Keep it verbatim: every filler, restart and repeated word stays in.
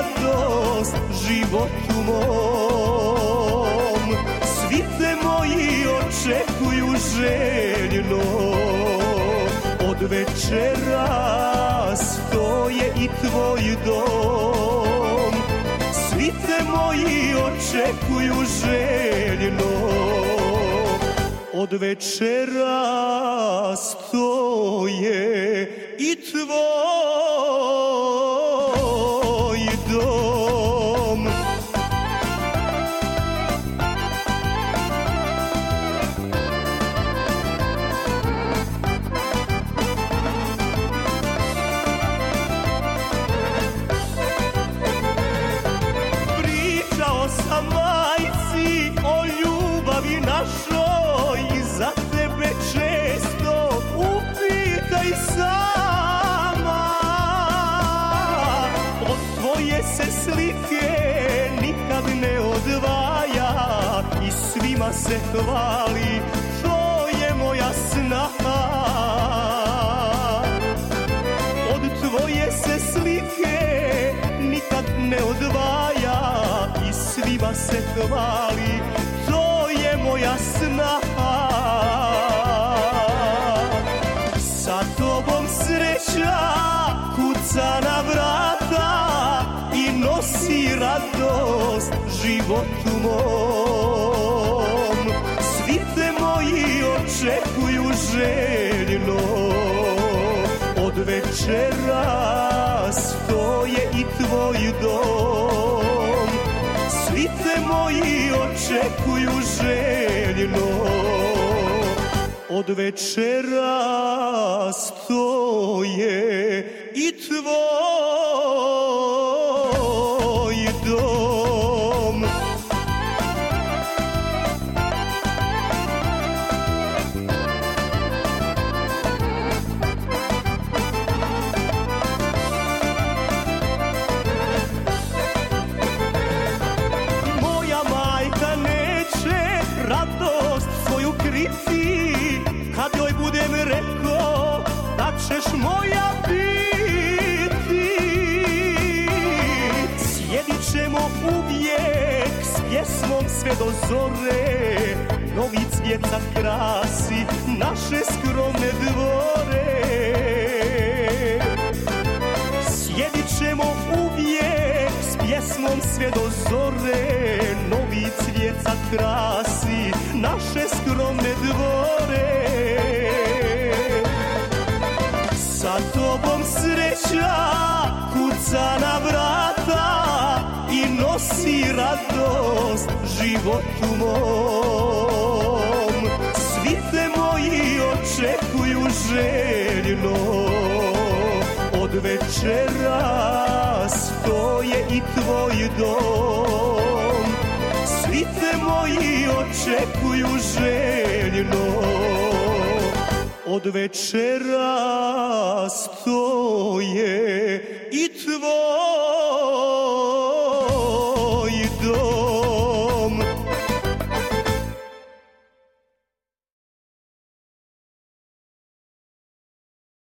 radost životu mom. Svi te moji očekuju željno, od večeras to je i tvoj dom. Svi te moji očekuju željno, od večeras to je i tvoj dom. Pričao sam majci o ljubavi našoj, i za tebe često upitaj sama. Od tvoje se slike nikad ne odvaja i svima se hvali, to je moja snaha. Od tvoje se slike nikad ne odvaja i svima se hvali, to je moja snaha. Sa tobom sreća kuca na vrata i nosi radost životu mom. Svi te moji očekuju željno, od večeras to je i tvoj dom. Svi te moji očekuju željno, od večeras to je i tvoj dom. Moja majka neće radost svoju kriti, kad joj budem rekao da ćeš moja biti. Sjedit ćemo uvijek s pjesmom sve do zore, novi cvjetak krasi naše skromne dvore. Sjedit ćemo uvijek s pjesmom sve do zore, novi cvjetak krasi naše skromne dvore. Sa tobom sreća kuca na vrata i nosi radost životu mom. Svi te moji očekuju željno, od večeras to je i tvoj dom. Svi te moji očekuju željno, od večeras to je i tvoj dom.